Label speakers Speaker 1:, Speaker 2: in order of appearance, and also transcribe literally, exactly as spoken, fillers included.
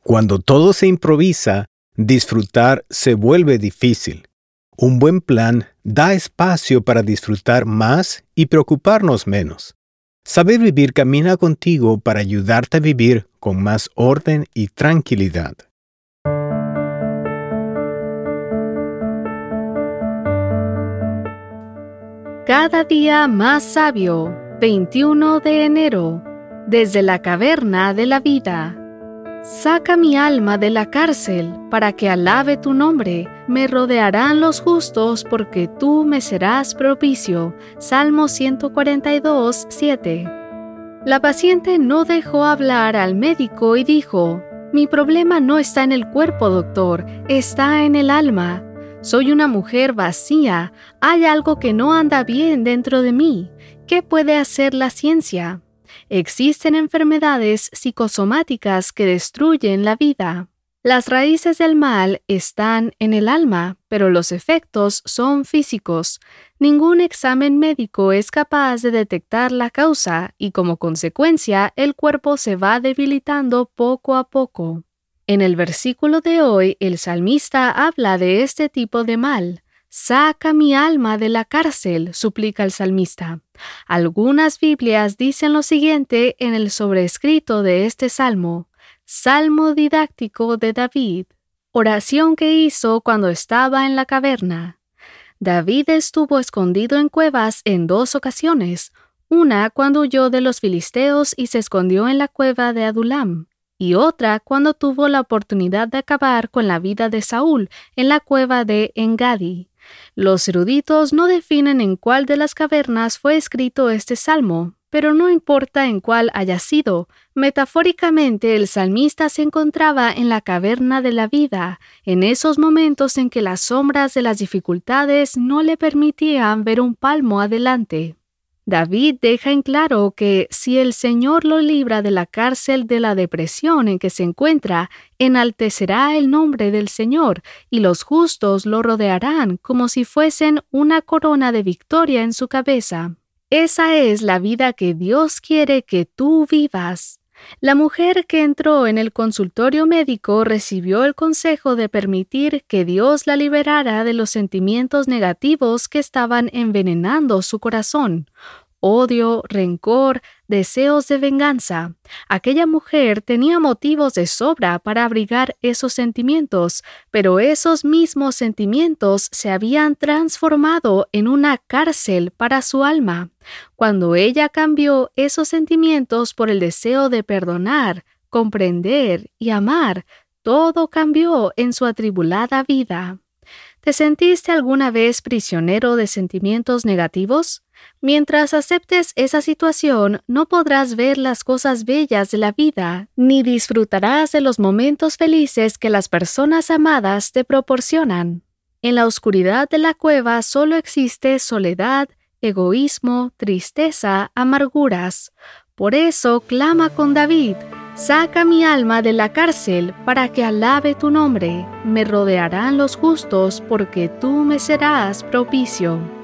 Speaker 1: Cuando todo se improvisa, disfrutar se vuelve difícil. Un buen plan da espacio para disfrutar más y preocuparnos menos. Saber vivir camina contigo para ayudarte a vivir con más orden y tranquilidad.
Speaker 2: Cada día más sabio, veintiuno de enero, desde la caverna de la vida. Saca mi alma de la cárcel, para que alabe tu nombre. Me rodearán los justos, porque tú me serás propicio. Salmo ciento cuarenta y dos, siete. La paciente no dejó hablar al médico y dijo: mi problema no está en el cuerpo, doctor, está en el alma. Soy una mujer vacía, hay algo que no anda bien dentro de mí. ¿Qué puede hacer la ciencia? Existen enfermedades psicosomáticas que destruyen la vida. Las raíces del mal están en el alma, pero los efectos son físicos. Ningún examen médico es capaz de detectar la causa y, como consecuencia, el cuerpo se va debilitando poco a poco. En el versículo de hoy, el salmista habla de este tipo de mal. Saca mi alma de la cárcel, suplica el salmista. Algunas Biblias dicen lo siguiente en el sobrescrito de este salmo: Salmo didáctico de David, oración que hizo cuando estaba en la caverna. David estuvo escondido en cuevas en dos ocasiones, una cuando huyó de los filisteos y se escondió en la cueva de Adulam, y otra cuando tuvo la oportunidad de acabar con la vida de Saúl en la cueva de Engadi. Los eruditos no definen en cuál de las cavernas fue escrito este salmo, pero no importa en cuál haya sido. Metafóricamente, el salmista se encontraba en la caverna de la vida, en esos momentos en que las sombras de las dificultades no le permitían ver un palmo adelante. David deja en claro que si el Señor lo libra de la cárcel de la depresión en que se encuentra, enaltecerá el nombre del Señor y los justos lo rodearán como si fuesen una corona de victoria en su cabeza. Esa es la vida que Dios quiere que tú vivas. La mujer que entró en el consultorio médico recibió el consejo de permitir que Dios la liberara de los sentimientos negativos que estaban envenenando su corazón. Odio, rencor, deseos de venganza. Aquella mujer tenía motivos de sobra para abrigar esos sentimientos, pero esos mismos sentimientos se habían transformado en una cárcel para su alma. Cuando ella cambió esos sentimientos por el deseo de perdonar, comprender y amar, todo cambió en su atribulada vida. ¿Te sentiste alguna vez prisionero de sentimientos negativos? Mientras aceptes esa situación, no podrás ver las cosas bellas de la vida, ni disfrutarás de los momentos felices que las personas amadas te proporcionan. En la oscuridad de la cueva solo existe soledad, egoísmo, tristeza, amarguras. Por eso clama con David: saca mi alma de la cárcel para que alabe tu nombre. Me rodearán los justos porque tú me serás propicio.